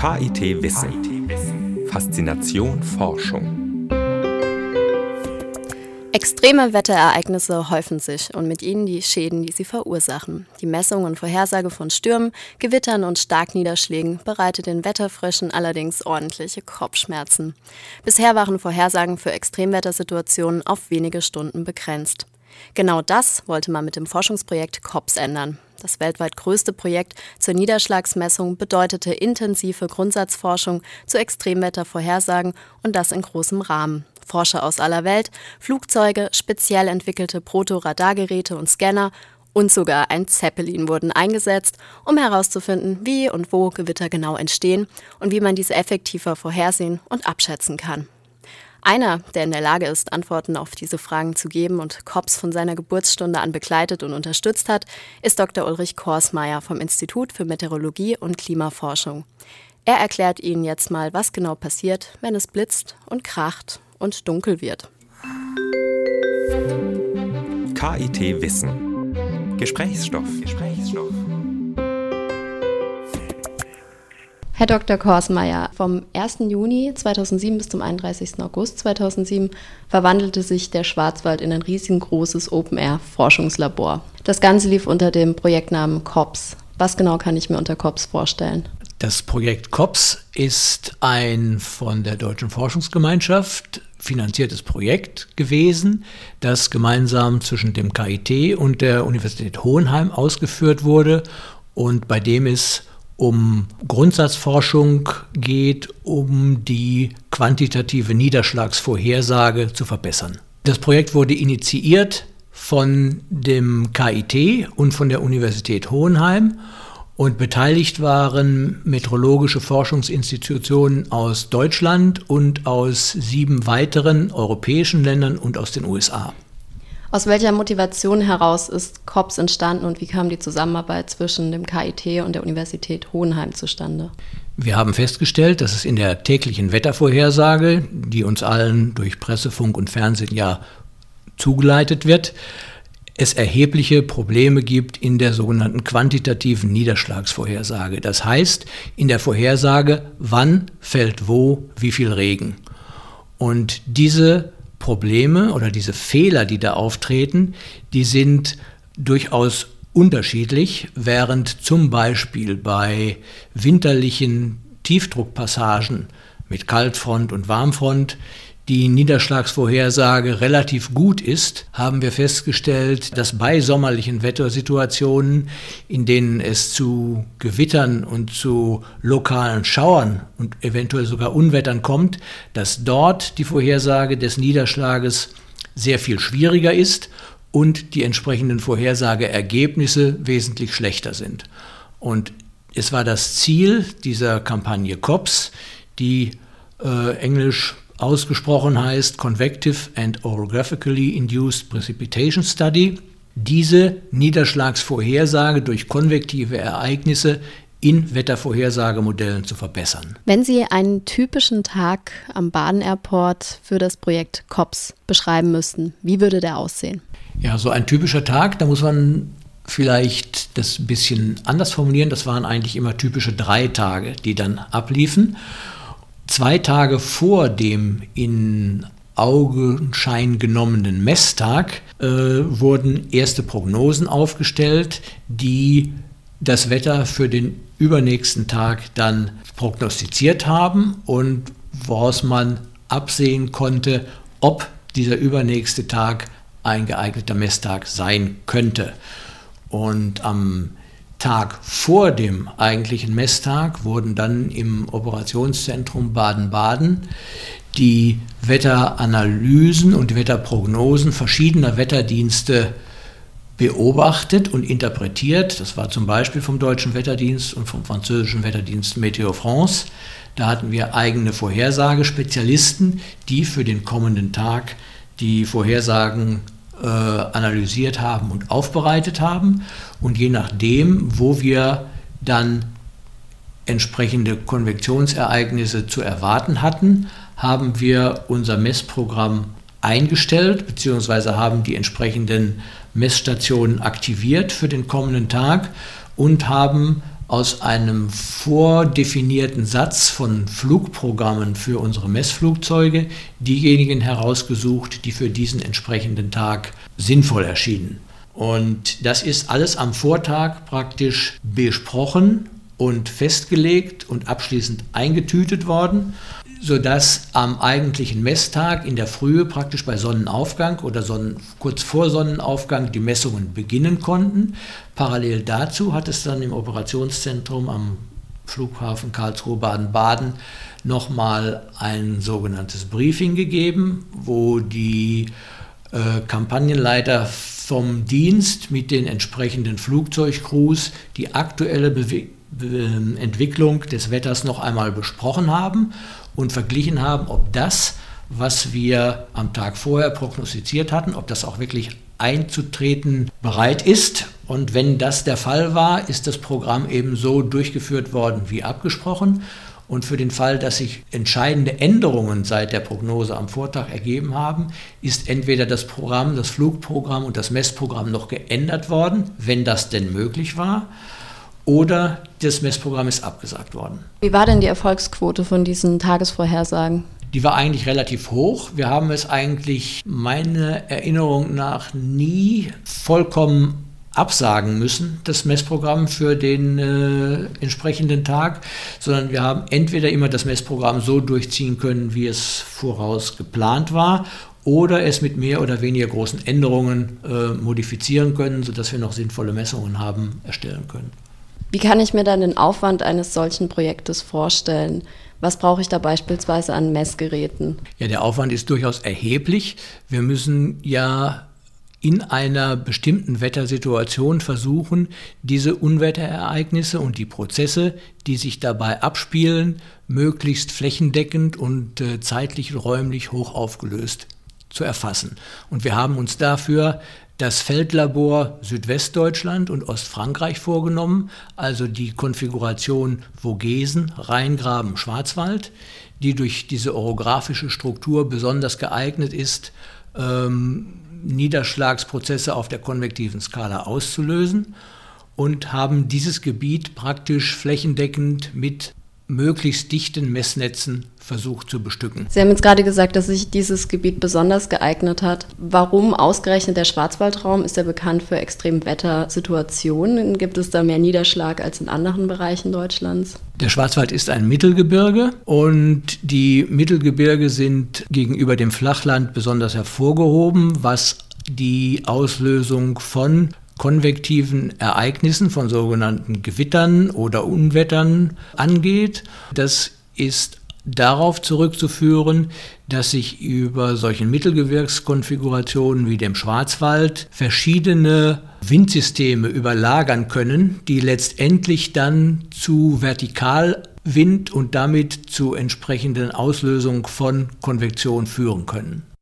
KIT Wissen. Faszination Forschung. Extreme Wetterereignisse häufen sich und mit ihnen die Schäden, die sie verursachen. Die Messung und Vorhersage von Stürmen, Gewittern und Starkniederschlägen bereitet den Wetterfröschen allerdings ordentliche Kopfschmerzen. Bisher waren Vorhersagen für Extremwettersituationen auf wenige Stunden begrenzt. Genau das wollte man mit dem Forschungsprojekt COPS ändern. Das weltweit größte Projekt zur Niederschlagsmessung bedeutete intensive Grundsatzforschung zu Extremwettervorhersagen und das in großem Rahmen. Forscher aus aller Welt, Flugzeuge, speziell entwickelte Proto-Radargeräte und Scanner und sogar ein Zeppelin wurden eingesetzt, um herauszufinden, wie und wo Gewitter genau entstehen und wie man diese effektiver vorhersehen und abschätzen kann. Einer, der in der Lage ist, Antworten auf diese Fragen zu geben und COPS von seiner Geburtsstunde an begleitet und unterstützt hat, ist Dr. Ulrich Korsmeier vom Institut für Meteorologie und Klimaforschung. Er erklärt Ihnen jetzt mal, was genau passiert, wenn es blitzt und kracht und dunkel wird. KIT Wissen. Gesprächsstoff. Herr Dr. Korsmeier, vom 1. Juni 2007 bis zum 31. August 2007 verwandelte sich der Schwarzwald in ein riesengroßes Open-Air-Forschungslabor. Das Ganze lief unter dem Projektnamen COPS. Was genau kann ich mir unter COPS vorstellen? Das Projekt COPS ist ein von der Deutschen Forschungsgemeinschaft finanziertes Projekt gewesen, das gemeinsam zwischen dem KIT und der Universität Hohenheim ausgeführt wurde und bei dem es um Grundsatzforschung geht, um die quantitative Niederschlagsvorhersage zu verbessern. Das Projekt wurde initiiert von dem KIT und von der Universität Hohenheim und beteiligt waren meteorologische Forschungsinstitutionen aus Deutschland und aus 7 weiteren europäischen Ländern und aus den USA. Aus welcher Motivation heraus ist COPS entstanden und wie kam die Zusammenarbeit zwischen dem KIT und der Universität Hohenheim zustande? Wir haben festgestellt, dass es in der täglichen Wettervorhersage, die uns allen durch Presse, Funk und Fernsehen ja zugeleitet wird, es erhebliche Probleme gibt in der sogenannten quantitativen Niederschlagsvorhersage. Das heißt, in der Vorhersage, wann fällt wo, wie viel Regen. Und diese Probleme oder diese Fehler, die da auftreten, die sind durchaus unterschiedlich, während zum Beispiel bei winterlichen Tiefdruckpassagen mit Kaltfront und Warmfront die Niederschlagsvorhersage relativ gut ist, haben wir festgestellt, dass bei sommerlichen Wettersituationen, in denen es zu Gewittern und zu lokalen Schauern und eventuell sogar Unwettern kommt, dass dort die Vorhersage des Niederschlages sehr viel schwieriger ist und die entsprechenden Vorhersageergebnisse wesentlich schlechter sind. Und es war das Ziel dieser Kampagne COPS, die englisch ausgesprochen heißt Convective and Orographically Induced Precipitation Study, diese Niederschlagsvorhersage durch konvektive Ereignisse in Wettervorhersagemodellen zu verbessern. Wenn Sie einen typischen Tag am Baden-Airport für das Projekt COPS beschreiben müssten, wie würde der aussehen? Ja, so ein typischer Tag, da muss man vielleicht das ein bisschen anders formulieren. Das waren eigentlich immer typische 3 Tage, die dann abliefen. 2 Tage vor dem in Augenschein genommenen Messtag wurden erste Prognosen aufgestellt, die das Wetter für den übernächsten Tag dann prognostiziert haben und woraus man absehen konnte, ob dieser übernächste Tag ein geeigneter Messtag sein könnte. Und am Tag vor dem eigentlichen Messtag wurden dann im Operationszentrum Baden-Baden die Wetteranalysen und die Wetterprognosen verschiedener Wetterdienste beobachtet und interpretiert. Das war zum Beispiel vom Deutschen Wetterdienst und vom französischen Wetterdienst Météo France. Da hatten wir eigene Vorhersagespezialisten, die für den kommenden Tag die Vorhersagen analysiert haben und aufbereitet haben. Und je nachdem, wo wir dann entsprechende Konvektionsereignisse zu erwarten hatten, haben wir unser Messprogramm eingestellt bzw. haben die entsprechenden Messstationen aktiviert für den kommenden Tag und haben aus einem vordefinierten Satz von Flugprogrammen für unsere Messflugzeuge diejenigen herausgesucht, die für diesen entsprechenden Tag sinnvoll erschienen. Und das ist alles am Vortag praktisch besprochen und festgelegt und abschließend eingetütet worden, sodass am eigentlichen Messtag in der Frühe praktisch bei Sonnenaufgang oder kurz vor Sonnenaufgang die Messungen beginnen konnten. Parallel dazu hat es dann im Operationszentrum am Flughafen Karlsruhe-Baden-Baden nochmal ein sogenanntes Briefing gegeben, wo die Kampagnenleiter vom Dienst mit den entsprechenden Flugzeugcrews die aktuelle Entwicklung des Wetters noch einmal besprochen haben und verglichen haben, ob das, was wir am Tag vorher prognostiziert hatten, ob das auch wirklich einzutreten bereit ist. Und wenn das der Fall war, ist das Programm eben so durchgeführt worden wie abgesprochen. Und für den Fall, dass sich entscheidende Änderungen seit der Prognose am Vortag ergeben haben, ist entweder das Programm, das Flugprogramm und das Messprogramm noch geändert worden, wenn das denn möglich war, oder das Messprogramm ist abgesagt worden. Wie war denn die Erfolgsquote von diesen Tagesvorhersagen? Die war eigentlich relativ hoch. Wir haben es eigentlich meiner Erinnerung nach nie vollkommen absagen müssen, das Messprogramm für den entsprechenden Tag, sondern wir haben entweder immer das Messprogramm so durchziehen können, wie es voraus geplant war, oder es mit mehr oder weniger großen Änderungen modifizieren können, sodass wir noch sinnvolle Messungen haben erstellen können. Wie kann ich mir dann den Aufwand eines solchen Projektes vorstellen? Was brauche ich da beispielsweise an Messgeräten? Ja, der Aufwand ist durchaus erheblich. Wir müssen ja in einer bestimmten Wettersituation versuchen, diese Unwetterereignisse und die Prozesse, die sich dabei abspielen, möglichst flächendeckend und zeitlich und räumlich hoch aufgelöst zu erfassen. Und wir haben uns dafür das Feldlabor Südwestdeutschland und Ostfrankreich vorgenommen, also die Konfiguration Vogesen, Rheingraben, Schwarzwald, die durch diese orographische Struktur besonders geeignet ist, Niederschlagsprozesse auf der konvektiven Skala auszulösen, und haben dieses Gebiet praktisch flächendeckend mit möglichst dichten Messnetzen versucht zu bestücken. Sie haben jetzt gerade gesagt, dass sich dieses Gebiet besonders geeignet hat. Warum ausgerechnet der Schwarzwaldraum? Ist ja bekannt für Extremwettersituationen. Gibt es da mehr Niederschlag als in anderen Bereichen Deutschlands? Der Schwarzwald ist ein Mittelgebirge und die Mittelgebirge sind gegenüber dem Flachland besonders hervorgehoben, was die Auslösung von konvektiven Ereignissen, von sogenannten Gewittern oder Unwettern angeht. Das ist darauf zurückzuführen, dass sich über solchen Mittelgebirgskonfigurationen wie dem Schwarzwald verschiedene Windsysteme überlagern können, die letztendlich dann zu Vertikalwind und damit zu entsprechenden Auslösung von Konvektion führen können.